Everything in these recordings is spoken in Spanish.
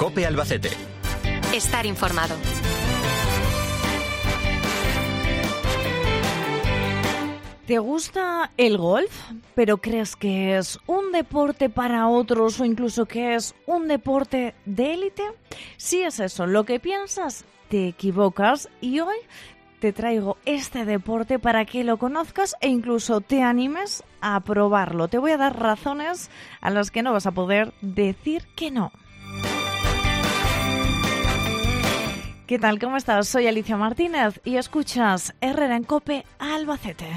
COPE Albacete. Estar informado. ¿Te gusta el golf, pero crees que es un deporte para otros o incluso que es un deporte de élite? Si es eso lo que piensas, te equivocas y hoy te traigo este deporte para que lo conozcas e incluso te animes a probarlo. Te voy a dar razones a las que no vas a poder decir que no. ¿Qué tal? ¿Cómo estás? Soy Alicia Martínez y escuchas Herrera en COPE Albacete.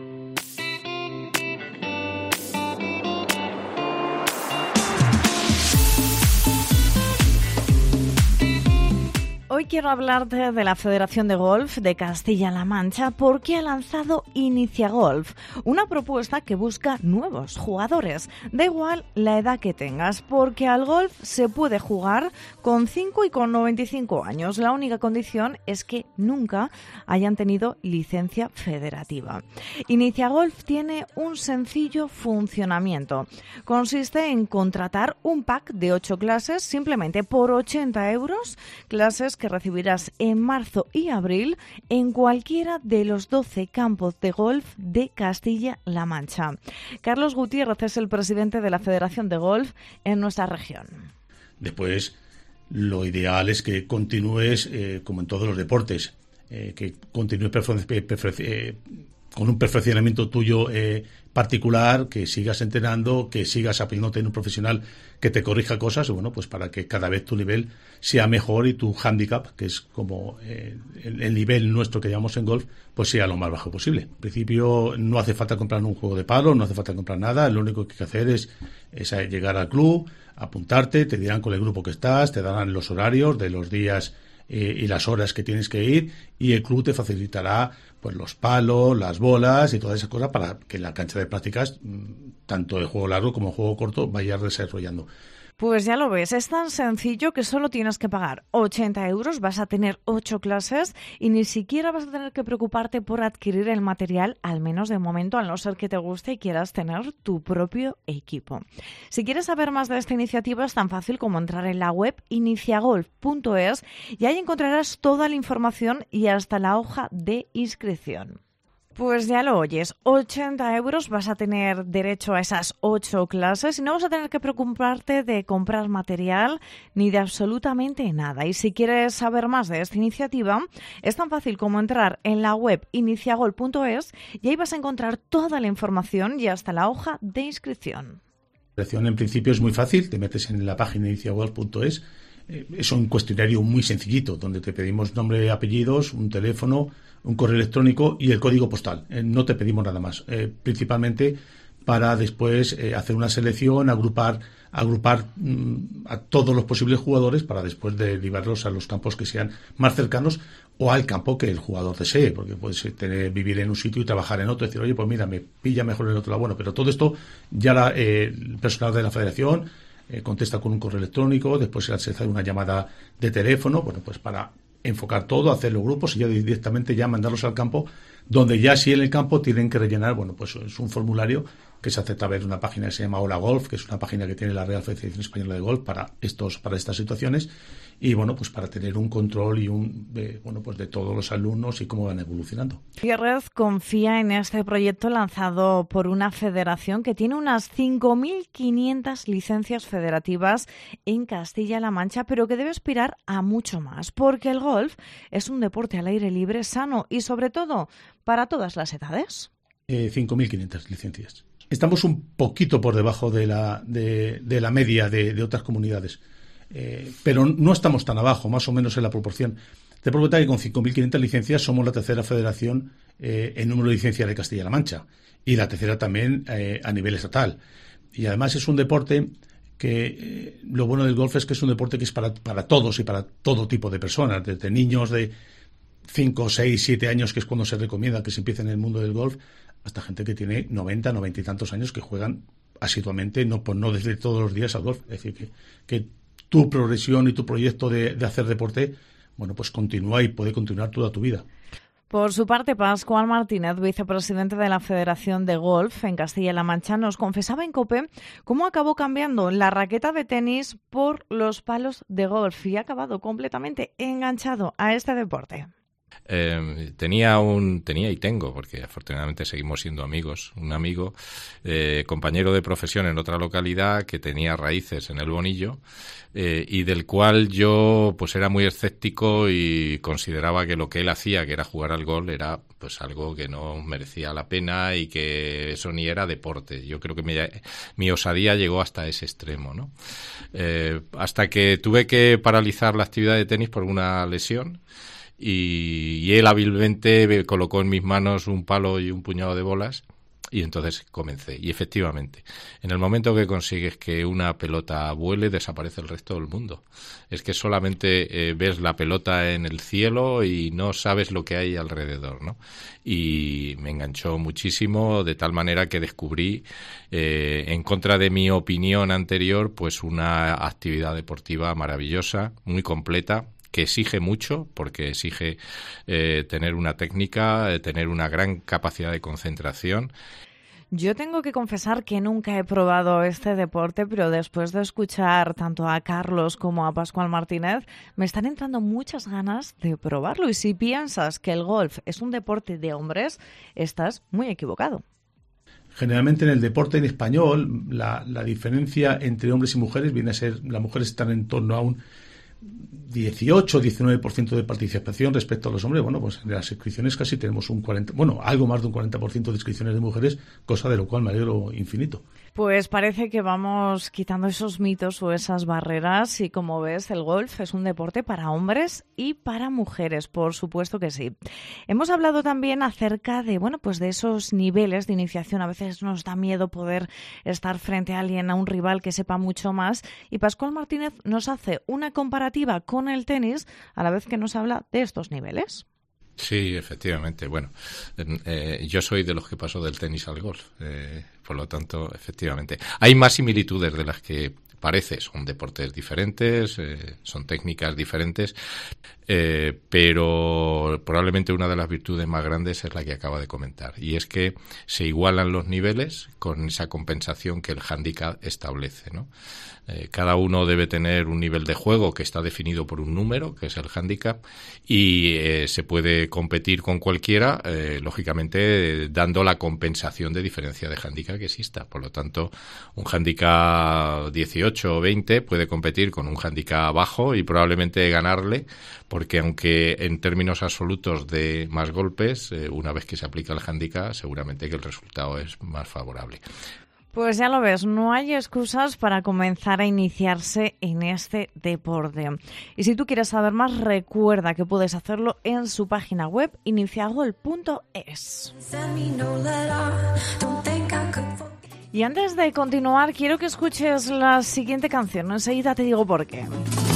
Hoy quiero hablarte de la Federación de Golf de Castilla-La Mancha porque ha lanzado Inicia Golf, una propuesta que busca nuevos jugadores, da igual la edad que tengas, porque al golf se puede jugar con 5 y con 95 años. La única condición es que nunca hayan tenido licencia federativa. Inicia Golf tiene un sencillo funcionamiento. Consiste en contratar un pack de 8 clases simplemente por 80 euros, clases que recibirás en marzo y abril en cualquiera de los 12 campos de golf de Castilla-La Mancha. Carlos Gutiérrez es el presidente de la Federación de Golf en nuestra región. Después, lo ideal es que continúes, como en todos los deportes, que continúes con un perfeccionamiento tuyo particular, que sigas entrenando, que sigas aprendiendo en un profesional que te corrija cosas, bueno, pues para que cada vez tu nivel sea mejor y tu handicap, que es como el nivel nuestro que llamamos en golf, pues sea lo más bajo posible. En principio no hace falta comprar un juego de palo, no hace falta comprar nada, lo único que hay que hacer es llegar al club, apuntarte, te dirán con el grupo que estás, te darán los horarios de los días y las horas que tienes que ir, y el club te facilitará pues los palos, las bolas y todas esas cosas para que la cancha de prácticas, tanto el juego largo como el juego corto, vaya desarrollando. Pues ya lo ves, es tan sencillo que solo tienes que pagar 80 euros, vas a tener 8 clases y ni siquiera vas a tener que preocuparte por adquirir el material, al menos de momento, a no ser que te guste y quieras tener tu propio equipo. Si quieres saber más de esta iniciativa, es tan fácil como entrar en la web iniciagolf.es y ahí encontrarás toda la información y hasta la hoja de inscripción. Pues ya lo oyes, 80 euros vas a tener derecho a esas 8 clases y no vas a tener que preocuparte de comprar material ni de absolutamente nada. Y si quieres saber más de esta iniciativa, es tan fácil como entrar en la web iniciagol.es y ahí vas a encontrar toda la información y hasta la hoja de inscripción. La inscripción en principio es muy fácil, te metes en la página iniciagol.es, es un cuestionario muy sencillito donde te pedimos nombre, apellidos, un teléfono, un correo electrónico y el código postal. No te pedimos nada más, principalmente para después hacer una selección, agrupar a todos los posibles jugadores para después derivarlos a los campos que sean más cercanos o al campo que el jugador desee, porque puedes vivir en un sitio y trabajar en otro, decir, oye, pues mira, me pilla mejor en el otro lado. Bueno, pero todo esto ya el personal de la federación contesta con un correo electrónico, después se hace una llamada de teléfono, bueno, pues para enfocar todo, hacer los grupos y ya directamente ya mandarlos al campo, donde ya sí en el campo tienen que rellenar, bueno, pues es un formulario que se hace a través de una página que se llama Hola Golf, que es una página que tiene la Real Federación Española de Golf para estas situaciones, y bueno, pues para tener un control y de todos los alumnos y cómo van evolucionando. Gutiérrez confía en este proyecto lanzado por una federación que tiene unas 5.500 licencias federativas en Castilla-La Mancha, pero que debe aspirar a mucho más, porque el golf es un deporte al aire libre, sano y sobre todo para todas las edades. 5.500 licencias. Estamos un poquito por debajo de la media de otras comunidades, pero no estamos tan abajo, más o menos en la proporción. Te puedo contar que con 5.500 licencias somos la tercera federación en número de licencias de Castilla-La Mancha y la tercera también a nivel estatal. Y además es un deporte que lo bueno del golf es que es un deporte que es para todos y para todo tipo de personas, desde niños de 5, 6, 7 años, que es cuando se recomienda que se empiece en el mundo del golf, hasta gente que tiene 90 y tantos años que juegan asiduamente, no desde todos los días al golf. Es decir, que tu progresión y tu proyecto de hacer deporte, bueno, pues continúa y puede continuar toda tu vida. Por su parte, Pascual Martínez, vicepresidente de la Federación de Golf en Castilla-La Mancha, nos confesaba en COPE cómo acabó cambiando la raqueta de tenis por los palos de golf y ha acabado completamente enganchado a este deporte. Tenía y tengo, porque afortunadamente seguimos siendo amigos, un amigo, compañero de profesión en otra localidad que tenía raíces en el Bonillo y del cual yo pues era muy escéptico y consideraba que lo que él hacía, que era jugar al golf, era pues algo que no merecía la pena y que eso ni era deporte. Yo creo que mi osadía llegó hasta ese extremo, ¿no? Hasta que tuve que paralizar la actividad de tenis por una lesión. Y él hábilmente colocó en mis manos un palo y un puñado de bolas y entonces comencé. Y efectivamente, en el momento que consigues que una pelota vuele, desaparece el resto del mundo. Es que solamente ves la pelota en el cielo y no sabes lo que hay alrededor, ¿no? Y me enganchó muchísimo, de tal manera que descubrí, en contra de mi opinión anterior, pues una actividad deportiva maravillosa, muy completa, que exige mucho, porque exige tener una técnica, tener una gran capacidad de concentración. Yo tengo que confesar que nunca he probado este deporte, pero después de escuchar tanto a Carlos como a Pascual Martínez, me están entrando muchas ganas de probarlo. Y si piensas que el golf es un deporte de hombres, estás muy equivocado. Generalmente en el deporte en español, la diferencia entre hombres y mujeres viene a ser, las mujeres están en torno a un 18-19% de participación respecto a los hombres. Bueno, pues en las inscripciones casi tenemos un 40%, bueno, algo más de un 40% de inscripciones de mujeres, cosa de lo cual me alegro infinito. Pues parece que vamos quitando esos mitos o esas barreras y, como ves, el golf es un deporte para hombres y para mujeres, por supuesto que sí. Hemos hablado también acerca de, bueno, pues de esos niveles de iniciación. A veces nos da miedo poder estar frente a alguien, a un rival que sepa mucho más, y Pascual Martínez nos hace una comparativa con el tenis a la vez que nos habla de estos niveles. Sí, efectivamente. Bueno, yo soy de los que pasó del tenis al golf, por lo tanto, efectivamente. Hay más similitudes de las que parece. Son deportes diferentes, son técnicas diferentes, pero probablemente una de las virtudes más grandes es la que acaba de comentar, y es que se igualan los niveles con esa compensación que el hándicap establece, ¿no? Cada uno debe tener un nivel de juego que está definido por un número, que es el hándicap, y se puede competir con cualquiera, lógicamente dando la compensación de diferencia de hándicap que exista. Por lo tanto, un hándicap 18 o 20 puede competir con un hándicap bajo y probablemente ganarle, porque aunque en términos absolutos de más golpes, una vez que se aplica el hándicap, seguramente que el resultado es más favorable. Pues ya lo ves, no hay excusas para comenzar a iniciarse en este deporte. Y si tú quieres saber más, recuerda que puedes hacerlo en su página web iniciagol.es. Y antes de continuar, quiero que escuches la siguiente canción. Enseguida te digo por qué.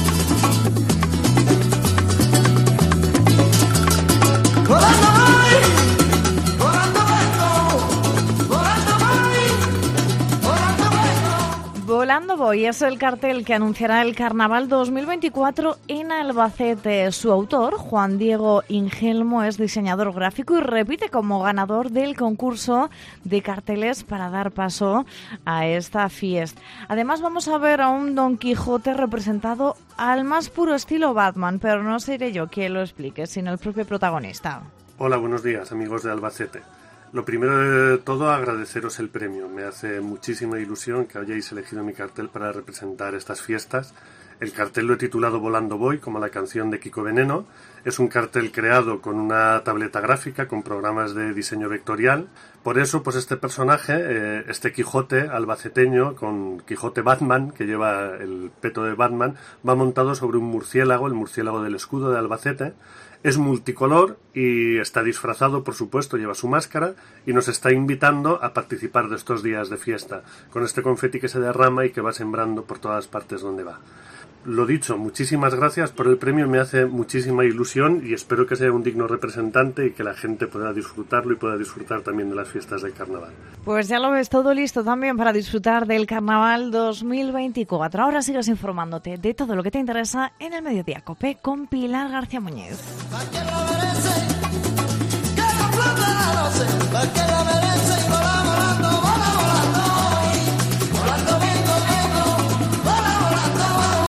Volando voy es el cartel que anunciará el Carnaval 2024 en Albacete. Su autor, Juan Diego Ingelmo, es diseñador gráfico y repite como ganador del concurso de carteles para dar paso a esta fiesta. Además, vamos a ver a un Don Quijote representado al más puro estilo Batman, pero no seré yo quien lo explique, sino el propio protagonista. Hola, buenos días, amigos de Albacete. Lo primero de todo, agradeceros el premio. Me hace muchísima ilusión que hayáis elegido mi cartel para representar estas fiestas. El cartel lo he titulado Volando Voy, como la canción de Kiko Veneno. Es un cartel creado con una tableta gráfica, con programas de diseño vectorial. Por eso, pues este personaje, este Quijote albaceteño, con Quijote Batman, que lleva el peto de Batman, va montado sobre un murciélago, el murciélago del escudo de Albacete. Es multicolor y está disfrazado, por supuesto, lleva su máscara y nos está invitando a participar de estos días de fiesta, con este confeti que se derrama y que va sembrando por todas partes donde va. Lo dicho, muchísimas gracias por el premio, me hace muchísima ilusión y espero que sea un digno representante y que la gente pueda disfrutarlo y pueda disfrutar también de las fiestas del carnaval. Pues ya lo ves, todo listo también para disfrutar del Carnaval 2024. Ahora sigues informándote de todo lo que te interesa en el Mediodía COPE con Pilar García Muñiz. merece, porque la merece y no la